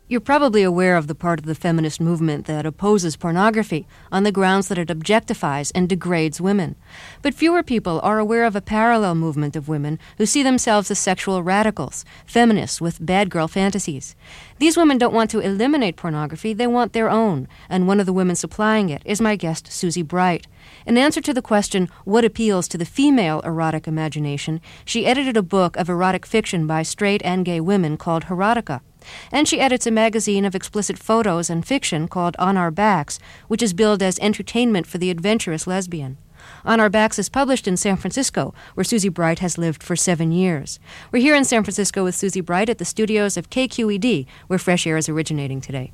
You're probably aware of the part of the feminist movement that opposes pornography on the grounds that it objectifies and degrades women. But fewer people are aware of a parallel movement of women who see themselves as sexual radicals, feminists with bad girl fantasies. These women don't want to eliminate pornography, they want their own, and one of the women supplying it is my guest, Susie Bright. In answer to the question, what appeals to the female erotic imagination, she edited a book of erotic fiction by straight and gay women called Erotica. And she edits a magazine of explicit photos and fiction called On Our Backs, which is billed as entertainment for the adventurous lesbian. On Our Backs is published in San Francisco, where Susie Bright has lived for 7 years. We're here in San Francisco with Susie Bright at the studios of KQED, where Fresh Air is originating today.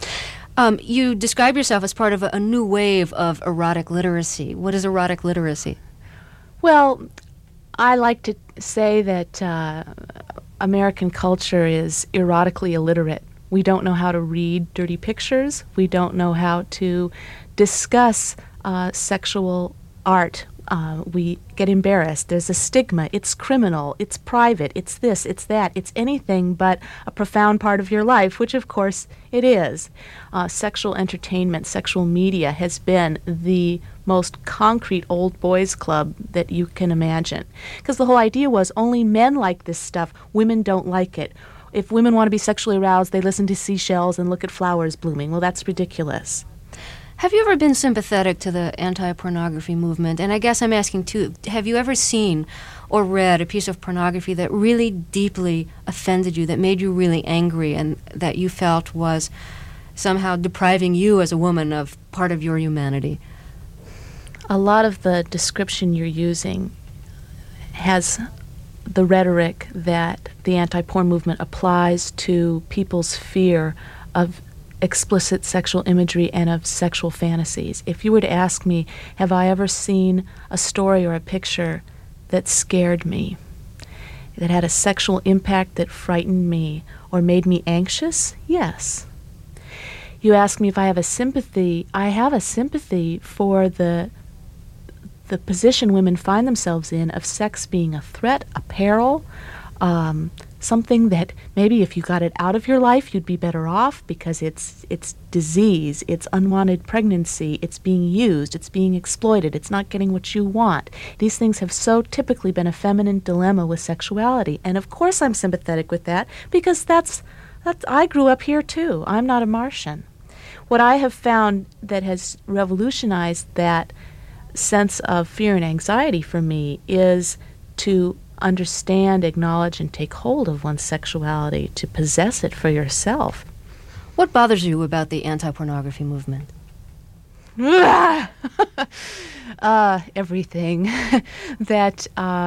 You describe yourself as part of a new wave of erotic literacy. What is erotic literacy? Well, I like to say that American culture is erotically illiterate. We don't know how to read dirty pictures. We don't know how to discuss sexual art. We get embarrassed. There's a stigma. It's criminal. It's private. It's this. It's that. It's anything but a profound part of your life, which, of course, it is. Sexual entertainment, sexual media has been the most concrete old boys club that you can imagine. Because the whole idea was only men like this stuff. Women don't like it. If women want to be sexually aroused, they listen to seashells and look at flowers blooming. Well, that's ridiculous. Have you ever been sympathetic to the anti-pornography movement? And I guess I'm asking, too, have you ever seen or read a piece of pornography that really deeply offended you, that made you really angry, and that you felt was somehow depriving you as a woman of part of your humanity? A lot of the description you're using has the rhetoric that the anti-porn movement applies to people's fear of explicit sexual imagery and of sexual fantasies. If you were to ask me, have I ever seen a story or a picture that scared me, that had a sexual impact that frightened me or made me anxious? Yes. You ask me if I have a sympathy. I have a sympathy for the position women find themselves in of sex being a threat, a peril, something that maybe if you got it out of your life, you'd be better off because it's disease, it's unwanted pregnancy, it's being used, it's being exploited, it's not getting what you want. These things have so typically been a feminine dilemma with sexuality. And of course I'm sympathetic with that because that's I grew up here too. I'm not a Martian. What I have found that has revolutionized that sense of fear and anxiety for me is to understand, acknowledge, and take hold of one's sexuality, to possess it for yourself. What bothers you about the anti-pornography movement? Everything. that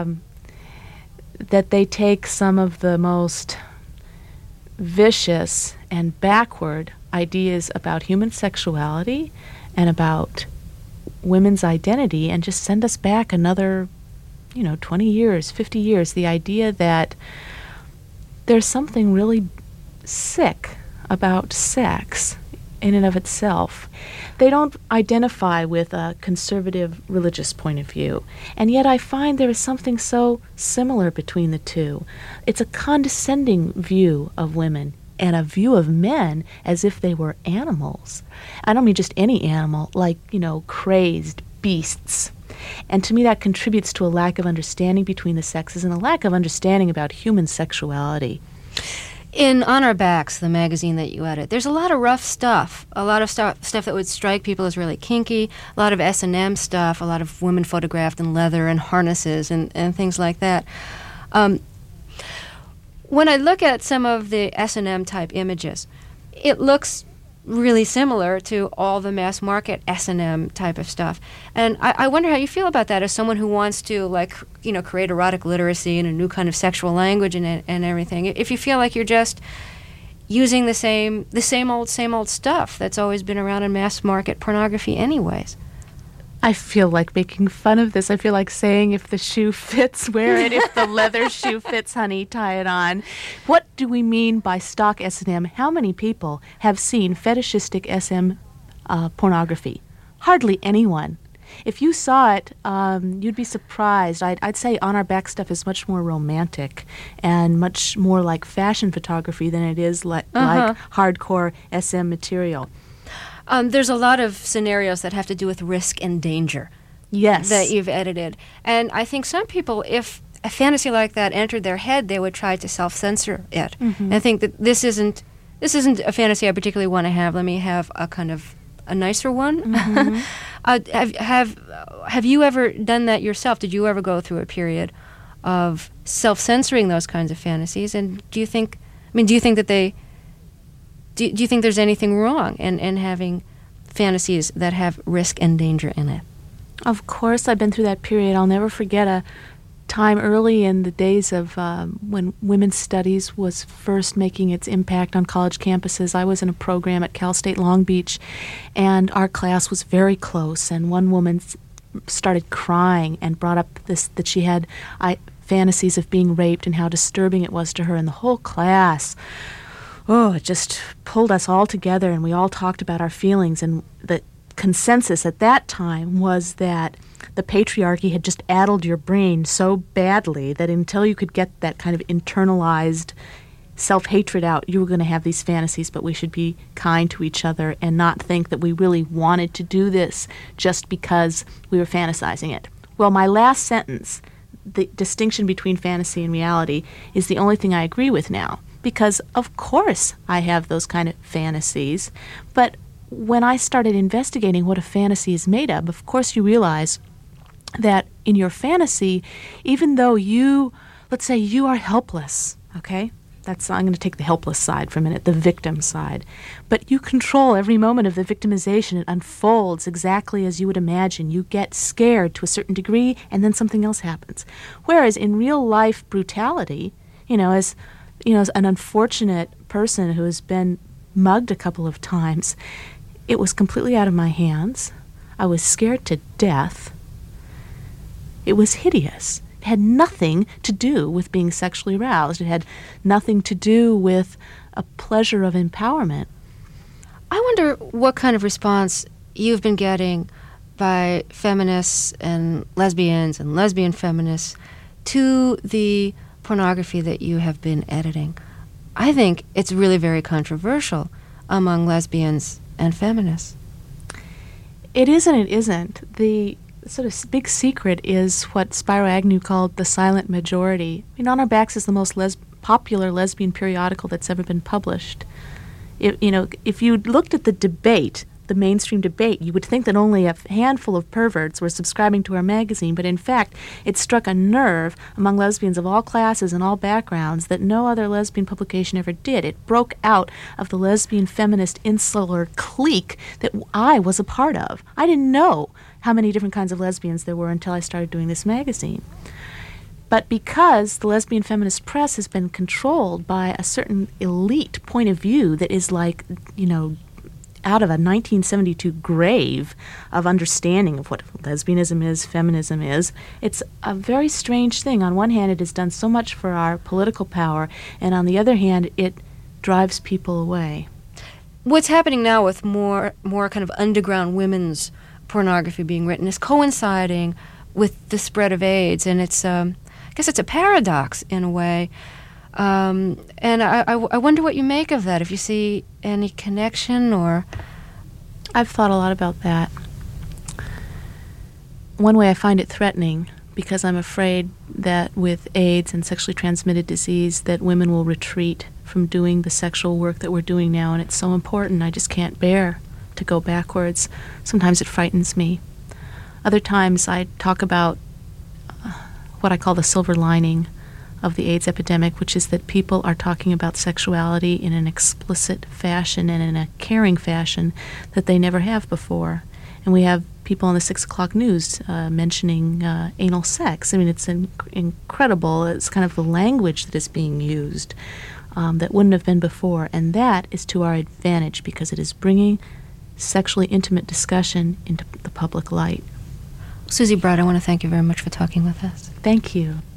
they take some of the most vicious and backward ideas about human sexuality and about women's identity and just send us back another 20 years, 50 years, the idea that there's something really sick about sex in and of itself. They don't identify with a conservative religious point of view, and yet I find there is something so similar between the two. It's a condescending view of women and a view of men as if they were animals. I don't mean just any animal, like, crazed beasts. And to me, that contributes to a lack of understanding between the sexes and a lack of understanding about human sexuality. In On Our Backs, the magazine that you edit, there's a lot of rough stuff, a lot of stuff that would strike people as really kinky, a lot of S&M stuff, a lot of women photographed in leather and harnesses and things like that. When I look at some of the S&M type images, it looks really similar to all the mass market S&M type of stuff. And I wonder how you feel about that as someone who wants to, create erotic literacy and a new kind of sexual language and everything. If you feel like you're just using the same old stuff that's always been around in mass market pornography anyways. I feel like making fun of this. I feel like saying, if the shoe fits, wear it. If the leather shoe fits, honey, tie it on. What do we mean by stock S&M? How many people have seen fetishistic SM pornography? Hardly anyone. If you saw it, you'd be surprised. I'd say On Our Back stuff is much more romantic and much more like fashion photography than it is like hardcore SM material. There's a lot of scenarios that have to do with risk and danger. Yes. That you've edited. And I think some people, if a fantasy like that entered their head, they would try to self-censor it. And I think that this isn't a fantasy I particularly want to have. Let me have a kind of a nicer one. Have you ever done that yourself? Did you ever go through a period of self-censoring those kinds of fantasies? And do you think that do you think there's anything wrong in having fantasies that have risk and danger in it? Of course, I've been through that period. I'll never forget a time early in the days of when women's studies was first making its impact on college campuses. I was in a program at Cal State Long Beach, and our class was very close, and one woman started crying and brought up that she had fantasies of being raped and how disturbing it was to her, and the whole class, it just pulled us all together, and we all talked about our feelings, and the consensus at that time was that the patriarchy had just addled your brain so badly that until you could get that kind of internalized self-hatred out, you were going to have these fantasies, but we should be kind to each other and not think that we really wanted to do this just because we were fantasizing it. Well, my last sentence, the distinction between fantasy and reality, is the only thing I agree with now, because of course I have those kind of fantasies, but when I started investigating what a fantasy is made of course you realize that in your fantasy, even though let's say you are helpless, okay? I'm going to take the helpless side for a minute, the victim side. But you control every moment of the victimization. It unfolds exactly as you would imagine. You get scared to a certain degree, and then something else happens. Whereas in real life brutality, as an unfortunate person who has been mugged a couple of times, it was completely out of my hands. I was scared to death. It was hideous. It had nothing to do with being sexually aroused. It had nothing to do with a pleasure of empowerment. I wonder what kind of response you've been getting by feminists and lesbian feminists to the pornography that you have been editing. I think it's really very controversial among lesbians and feminists. It is and it isn't. The sort of big secret is what Spiro Agnew called the silent majority. On Our Backs is the most popular lesbian periodical that's ever been published. If you looked at the debate, the mainstream debate, you would think that only a handful of perverts were subscribing to our magazine, but in fact, it struck a nerve among lesbians of all classes and all backgrounds that no other lesbian publication ever did. It broke out of the lesbian feminist insular clique that I was a part of. I didn't know how many different kinds of lesbians there were until I started doing this magazine. But because the lesbian feminist press has been controlled by a certain elite point of view that is like, out of a 1972 grave of understanding of what lesbianism is, feminism is, it's a very strange thing. On one hand, it has done so much for our political power, and on the other hand, it drives people away. What's happening now with more kind of underground women's pornography being written is coinciding with the spread of AIDS, and it's, I guess it's a paradox in a way. And I wonder what you make of that, if you see any connection or... I've thought a lot about that. One way I find it threatening, because I'm afraid that with AIDS and sexually transmitted disease that women will retreat from doing the sexual work that we're doing now, and it's so important, I just can't bear to go backwards. Sometimes it frightens me. Other times I talk about what I call the silver lining of the AIDS epidemic, which is that people are talking about sexuality in an explicit fashion and in a caring fashion that they never have before. And we have people on the 6 o'clock news mentioning anal sex. I mean, it's incredible. It's kind of the language that is being used that wouldn't have been before. And that is to our advantage because it is bringing sexually intimate discussion into the public light. Susie Broad, I want to thank you very much for talking with us. Thank you.